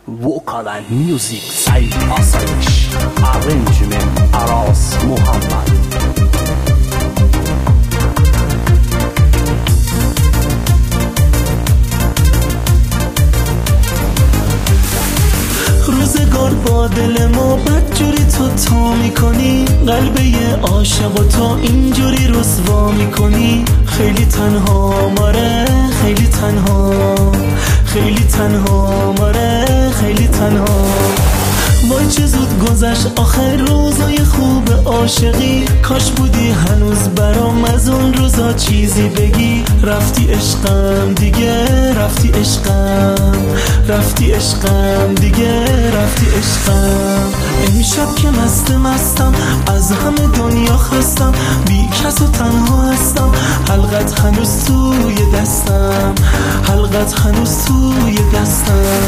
Vocal and music Said Asayish. Arrangement Aras Muhammad. روزگار با دل ما بدجوری تو تا میکنی، قلب یه عاشق و تو اینجوری رسوا میکنی. خیلی تنها ماره، خیلی تنها، خیلی تنها ماره، خیلی تنها. وای چه زود گذشت آخر روزای خوب عاشقی، کاش بودی هنوز برام از اون روزا چیزی بگی. رفتی عشقم دیگه، رفتی عشقم، رفتی عشقم دیگه، رفتی عشقم. امشب که مستم از همه دنیا خستم، بی کس و تنها هستم. حلقت هنوز توی دستم، حلقت هنوز توی دستم.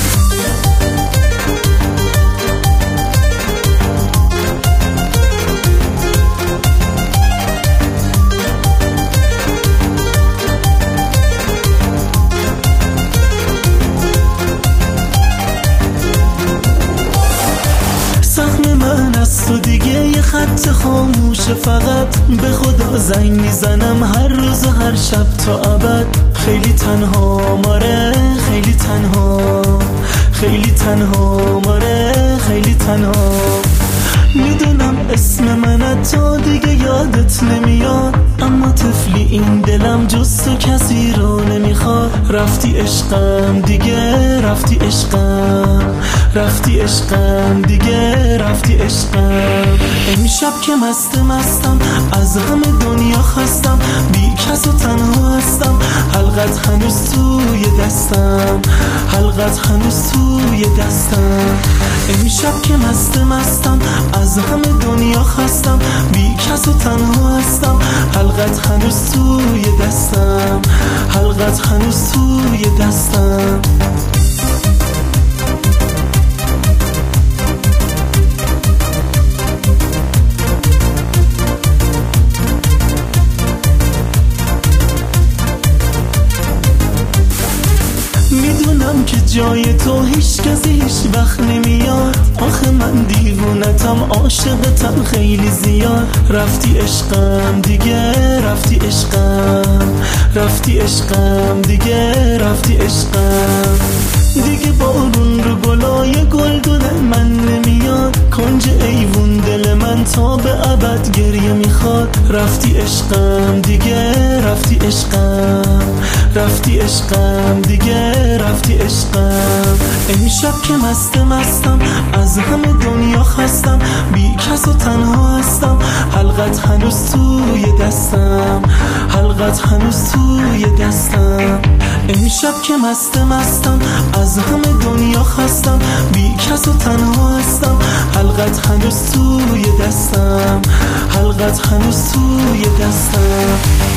سهم من از تو دیگه یه خط خاموشه، فقط به خدا زنگ میزنم هر روز و هر شب تا ابد. خیلی تنها ماره، خیلی تنها، خیلی تنها ماره، خیلی تنها. میدونم اسم من تا دیگه یادت نمیاد، اما طفلی این دلم جز تو کسی رو نمیخواد. رفتی عشقم دیگه، رفتی عشقم، رفتی عشقم دیگه، رفتی عشقم. امشب که مستم از همه دنیا خستم، بی کس و تنها هستم. حلقت هنوز توی دستم، حلقت هنوز توی دستم. امشب که مستم از همه دنیا خستم، بی کس و تنها هستم. حلقت هنوز توی دستم، حلقت هنوز توی دستم. میدونم که جای تو هیچ کسی هیچ وقت نمیاد، آخه من دیوونتم، عاشقتم خیلی زیاد. رفتی عشقم دیگه، رفتی عشقم، رفتی عشقم دیگه، رفتی عشقم. دیگه بارون رو گلای گلدون من نمیاد، کنج ایوون دل من تا به ابد گریه میخواد. رفتی عشقم دیگه، رفتی عشقم، رفتی عشقم دیگه، رفتی عشقم. امشب که مستم از همه دنیا خستم، بی کس و تنها هستم. حلقت هنوز توی دستم، حلقت هنوز توی دستم. امشب که مستم از همه دنیا خستم، بی کس و تنها هستم. حلقت هنوز توی دستم، حلقت هنوز توی دستم.